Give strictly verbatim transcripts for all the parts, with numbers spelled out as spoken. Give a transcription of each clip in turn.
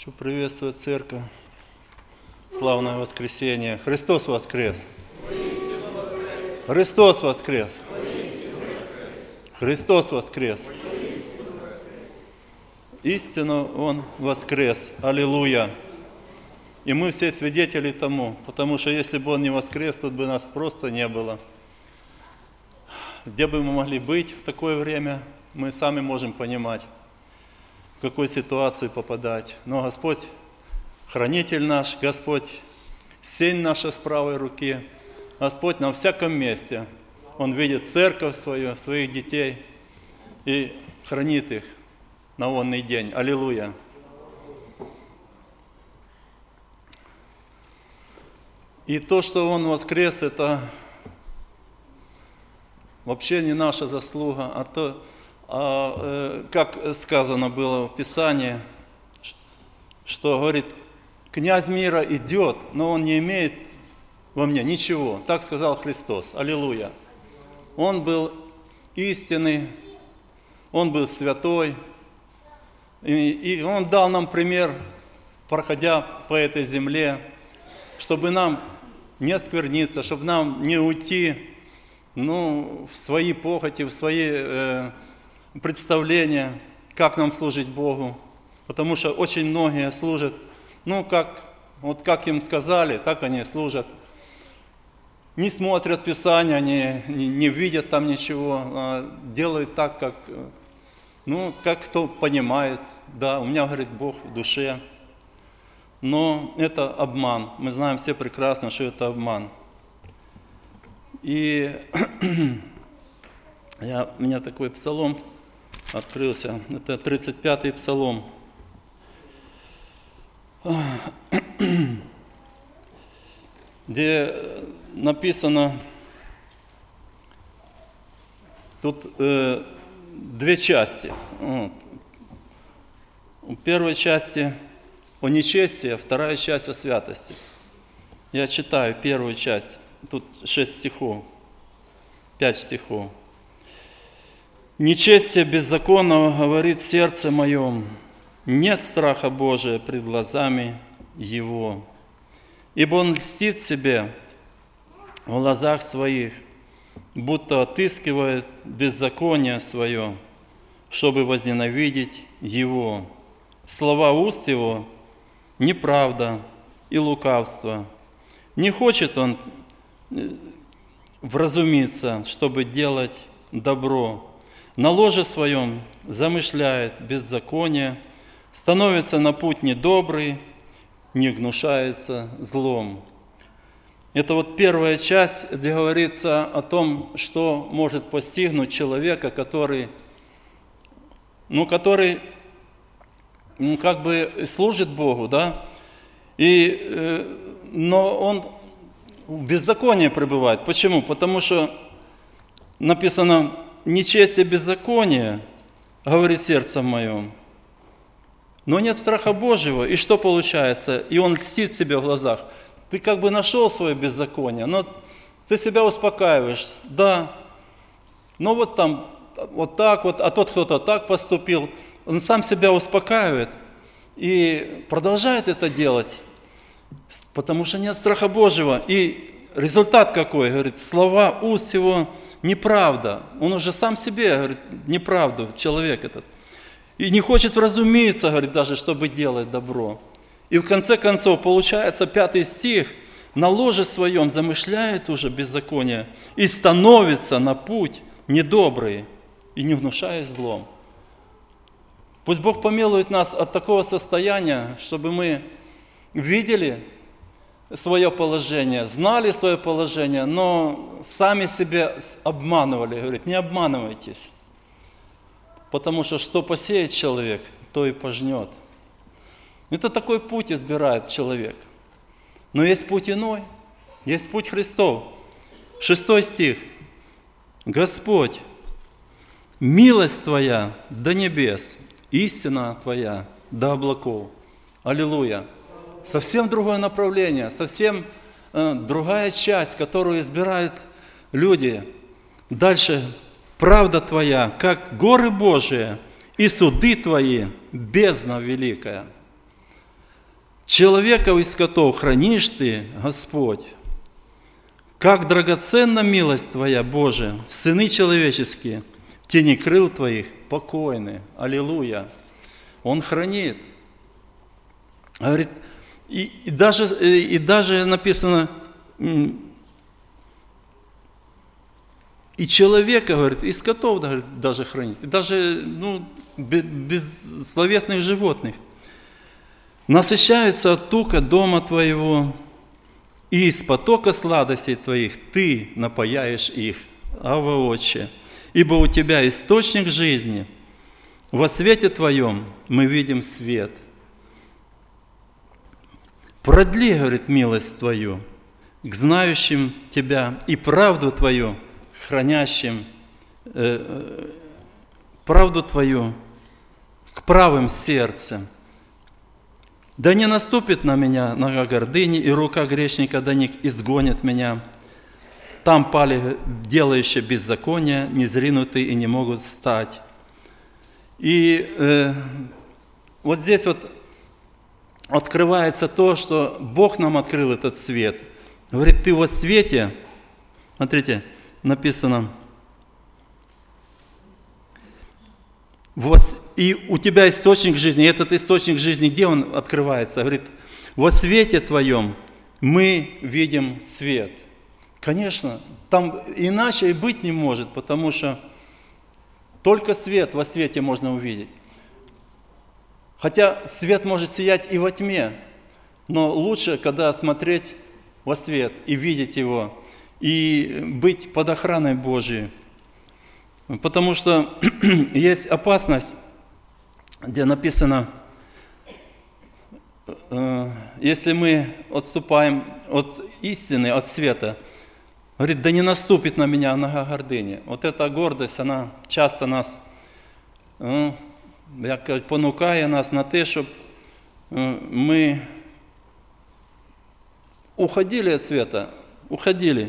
Хочу приветствовать церковь. Славное воскресенье. Христос воскрес! Христос воскрес! Христос воскрес! Истинно Он воскрес! Аллилуйя! И мы все свидетели тому, потому что если бы Он не воскрес, тут бы нас просто не было. Где бы мы могли быть в такое время, мы сами можем понимать, в какой ситуации попадать. Но Господь, хранитель наш, Господь, сень наша с правой руки, Господь на всяком месте. Он видит церковь свою, своих детей и хранит их на онный день. Аллилуйя! И то, что Он воскрес, это вообще не наша заслуга, а то, а, э, как сказано было в Писании, что, говорит, князь мира идет, но он не имеет во мне ничего. Так сказал Христос. Аллилуйя. Он был истинный, Он был святой, и, и Он дал нам пример, проходя по этой земле, чтобы нам не оскверниться, чтобы нам не уйти ну, в свои похоти, в свои э, представления, как нам служить Богу. Потому что очень многие служат, ну, как, вот как им сказали, так они служат. Не смотрят Писания, не, не, не видят там ничего, а делают так, как, ну, как кто понимает. Да, у меня, говорит, Бог в душе. Но это обман. Мы знаем все прекрасно, что это обман. И я, у меня такой псалом открылся. Это тридцать пятый псалом. Где написано, тут э, две части. Вот. В первой части о нечестии, а вторая часть о святости. Я читаю первую часть. Тут шесть стихов, пять стихов. «Нечестие беззаконного говорит сердце моем, нет страха Божия пред глазами его. Ибо он льстит себе в глазах своих, будто отыскивает беззаконие свое, чтобы возненавидеть его. Слова уст его – неправда и лукавство. Не хочет он вразумиться, чтобы делать добро. На ложе своем замышляет беззаконие, становится на путь недобрый, не гнушается злом». Это вот первая часть, где говорится о том, что может постигнуть человека, который, ну, который ну, как бы служит Богу, да, и, э, но он в беззаконии пребывает. Почему? Потому что написано «нечестие беззаконие, говорит сердце моем». Но нет страха Божьего, и что получается? И он льстит себе в глазах. Ты как бы нашел свое беззаконие, но ты себя успокаиваешь. Да, но вот там, вот так вот, а тот кто-то так поступил. Он сам себя успокаивает и продолжает это делать, потому что нет страха Божьего. И результат какой? Говорит, слова уст его неправда. Он уже сам себе говорит неправду, человек этот. И не хочет вразумиться, говорит, даже, чтобы делать добро. И в конце концов, получается, пятый стих, на ложе своем замышляет уже беззаконие и становится на путь недобрый и не внушает злом. Пусть Бог помилует нас от такого состояния, чтобы мы видели свое положение, знали свое положение, но сами себя обманывали. Говорит, не обманывайтесь. Потому что что посеет человек, то и пожнет. Это такой путь избирает человек. Но есть путь иной, есть путь Христов. Шестой стих. «Господь, милость Твоя до небес, истина Твоя до облаков». Аллилуйя. Совсем другое направление, совсем э, другая часть, которую избирают люди. Дальше. «Правда Твоя, как горы Божии, и суды Твои, бездна великая». Человеков и скотов хранишь Ты, Господь. Как драгоценна милость Твоя, Боже, сыны человеческие, в тени крыл Твоих покойны. Аллилуйя. Он хранит. Говорит, и, и, даже, и даже написано, и человека, говорит, и скотов даже хранит, и даже ну, бессловесных животных. Насыщается от тука дома Твоего, и из потока сладостей Твоих Ты напояешь их, Авва Отче. Ибо у Тебя источник жизни, во свете Твоем мы видим свет. Продли, говорит, милость Твою к знающим Тебя и правду Твою, хранящим, э, правду Твою к правым сердцем. Да не наступит на меня нога гордыни, и рука грешника да не изгонит меня. Там пали делающие беззаконие, незринутые и не могут встать. И э, вот здесь вот открывается то, что Бог нам открыл этот свет. Говорит, ты во свете, смотрите, написано, и у тебя источник жизни, и этот источник жизни, где он открывается? Говорит, во свете твоем мы видим свет. Конечно, там иначе и быть не может, потому что только свет во свете можно увидеть. Хотя свет может сиять и во тьме, но лучше, когда смотреть во свет и видеть его, и быть под охраной Божией. Потому что есть опасность, где написано, если мы отступаем от истины, от света, говорит, да не наступит на меня нога гордыни. Вот эта гордость, она часто нас, як кажуть, понукає нас на те, щоб мы уходили от света, уходили.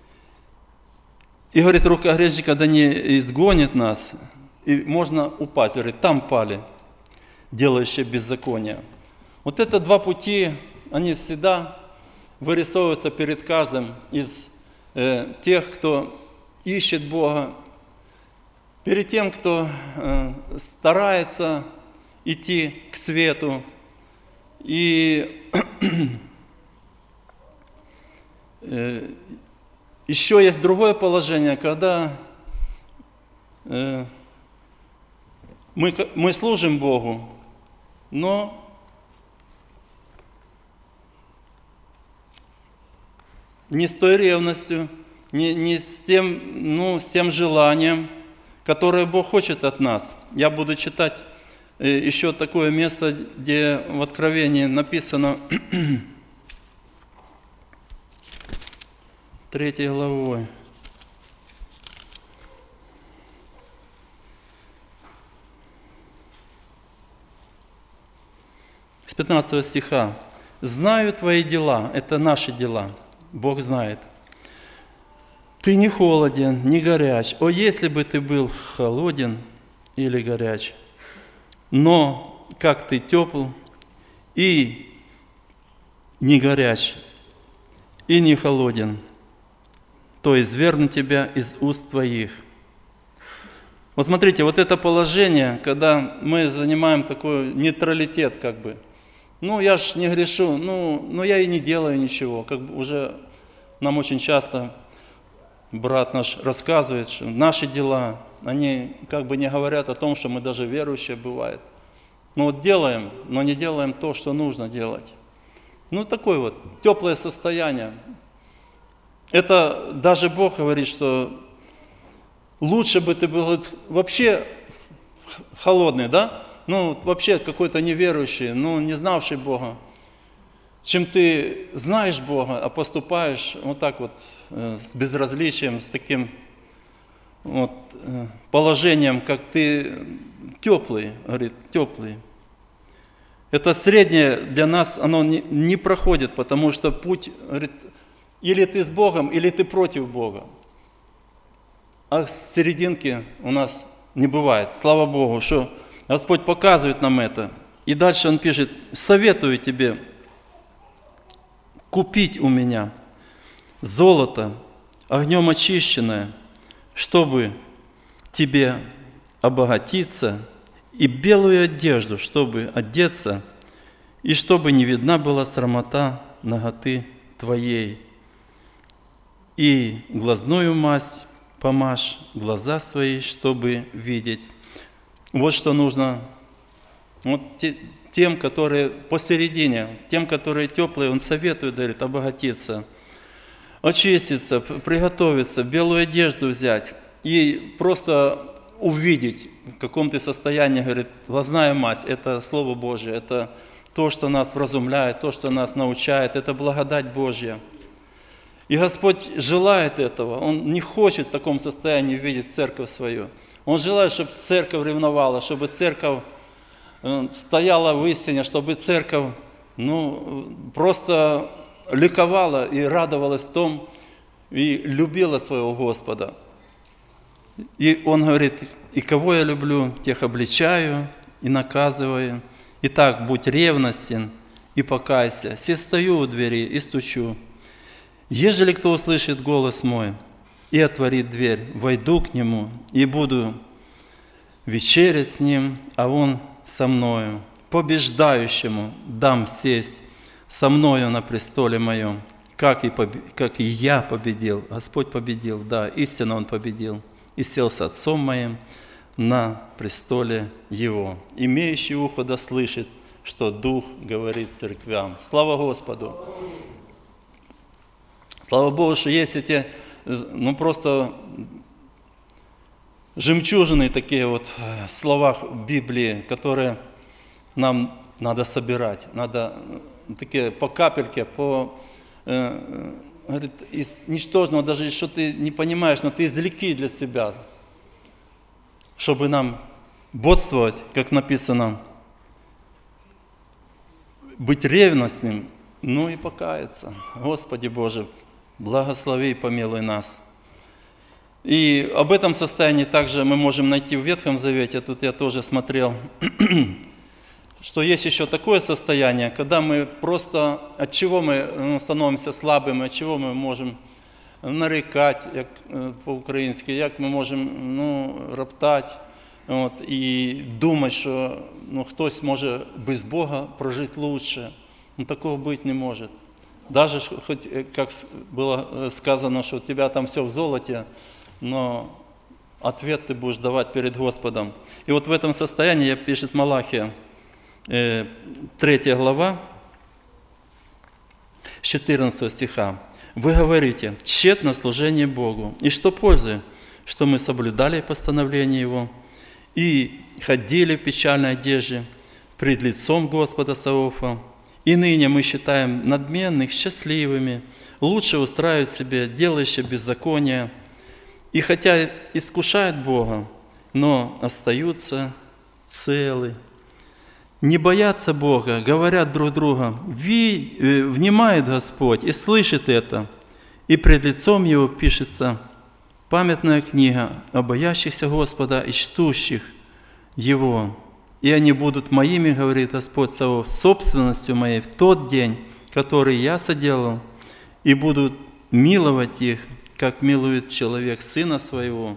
И, говорит, рука грешника да не изгонит нас, и можно упасть. Говорит, там пали, делающие беззаконие. Вот это два пути, они всегда вырисовываются перед каждым из э, тех, кто ищет Бога, перед тем, кто э, старается идти к свету. И э, еще есть другое положение, когда э, мы, мы служим Богу, но не с той ревностью, не, не с, тем, ну, с тем желанием, которое Бог хочет от нас. Я буду читать э, еще такое место, где в Откровении написано, третьей главой. С пятнадцатого стиха. «Знаю твои дела», это наши дела, Бог знает. «Ты не холоден, не горяч. О, если бы ты был холоден или горяч. Но как ты тепл и не горяч, и не холоден, то изверну тебя из уст твоих». Вот смотрите, вот это положение, когда мы занимаем такой нейтралитет, как бы. Ну, я ж не грешу, ну, ну я и не делаю ничего. Как бы уже нам очень часто брат наш рассказывает, что наши дела, они как бы не говорят о том, что мы даже верующие бывает. Ну вот делаем, но не делаем то, что нужно делать. Ну, такое вот теплое состояние. Это даже Бог говорит, что лучше бы ты был вообще холодный, да? Ну, вообще какой-то неверующий, ну, не знавший Бога, чем ты знаешь Бога, а поступаешь вот так вот э, с безразличием, с таким вот э, положением, как ты теплый, говорит, теплый. Это среднее для нас, оно не, не проходит, потому что путь, говорит, или ты с Богом, или ты против Бога. А серединки у нас не бывает. Слава Богу, что Господь показывает нам это. И дальше Он пишет, советую тебе, купить у меня золото, огнем очищенное, чтобы тебе обогатиться, и белую одежду, чтобы одеться, и чтобы не видна была срамота наготы твоей. И глазную мазь помажь глаза свои, чтобы видеть. Вот что нужно вот тем, которые посередине, тем, которые теплые, он советует, говорит, обогатиться, очиститься, приготовиться, белую одежду взять и просто увидеть, в каком ты состоянии, говорит, глазная мазь, это Слово Божие, это то, что нас вразумляет, то, что нас научает, это благодать Божья. И Господь желает этого, Он не хочет в таком состоянии видеть церковь свою. Он желает, чтобы церковь ревновала, чтобы церковь стояла в истине, чтобы церковь ну, просто ликовала и радовалась в том, и любила своего Господа. И Он говорит, и кого я люблю, тех обличаю и наказываю. Итак, будь ревностен и покайся. Се стою у двери и стучу. Ежели кто услышит голос мой и отворит дверь, войду к нему и буду вечерять с ним, а он со мною. Побеждающему дам сесть со мною на престоле моем, как и, побе... как и я победил. Господь победил, да, истинно Он победил. И сел с Отцом моим на престоле Его. Имеющий ухо да слышит, что Дух говорит церквям. Слава Господу! Слава Богу, что есть эти, ну просто жемчужины такие вот в словах Библии, которые нам надо собирать, надо такие по капельке, по, э, говорит, из ничтожного, даже что ты не понимаешь, но ты извлеки для себя, чтобы нам бодствовать, как написано, быть ревностным, ну и покаяться. Господи Боже, благослови и помилуй нас. И об этом состоянии также мы можем найти в Ветхом Завете. Тут я тоже смотрел, что есть еще такое состояние, когда мы просто, от чего мы становимся слабыми, от чего мы можем нарекать, як по-українськи, як ми можемо ну, роптати от, і думати, що ну, хтось може без Бога прожити лучше. Ну, такого быть не может. Даже, хоть, как было сказано, что у тебя там все в золоте, но ответ ты будешь давать перед Господом. И вот в этом состоянии, пишет Малахия, третья глава, с четырнадцатого стиха. Вы говорите, тщетно служение Богу, и что пользы, что мы соблюдали постановление Его и ходили в печальной одежде пред лицом Господа Саваофа. И ныне мы считаем надменных счастливыми, лучше устраивать себе делающие беззаконие, и хотя искушают Бога, но остаются целы. Не боятся Бога, говорят друг другу, внимает Господь и слышит это, и пред лицом Его пишется памятная книга о боящихся Господа и чтущих Его. И они будут моими, говорит Господь Саваоф, собственностью моей в тот день, который я соделал, и будут миловать их, как милует человек сына своего,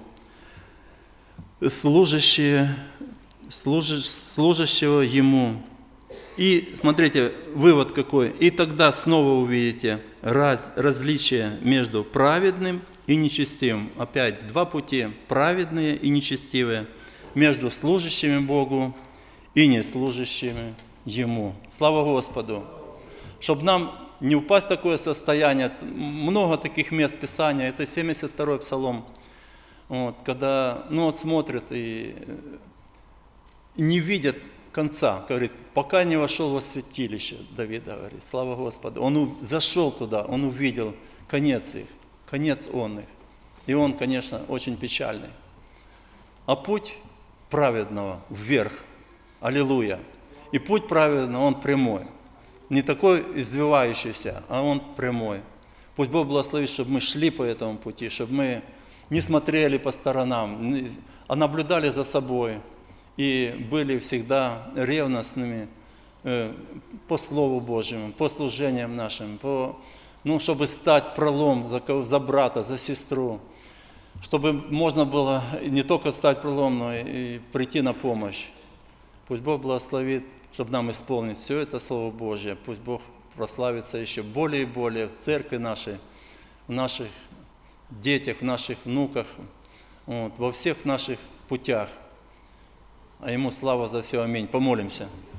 служащие, служащ, служащего ему. И смотрите, вывод какой. И тогда снова увидите раз, различие между праведным и нечестивым. Опять два пути, праведные и нечестивые, между служащими Богу и не служащими Ему. Слава Господу! Чтобы нам не упасть в такое состояние, много таких мест Писания, это семьдесят второй Псалом, вот, когда ну, вот смотрят и не видят конца, говорит, пока не вошел во святилище, Давид говорит, слава Господу. Он зашел туда, он увидел конец их, конец он их. И он, конечно, очень печальный. А путь праведного вверх, аллилуйя. И путь праведного, он прямой. Не такой извивающийся, а он прямой. Пусть Бог благословит, чтобы мы шли по этому пути, чтобы мы не смотрели по сторонам, а наблюдали за собой и были всегда ревностными э, по Слову Божьему, по служениям нашим, по, ну, чтобы стать пролом за, кого- за брата, за сестру, чтобы можно было не только стать пролом, но и, и прийти на помощь. Пусть Бог благословит, чтобы нам исполнить все это Слово Божье. Пусть Бог прославится еще более и более в церкви нашей, в наших детях, в наших внуках, вот, во всех наших путях. А Ему слава за все. Аминь. Помолимся.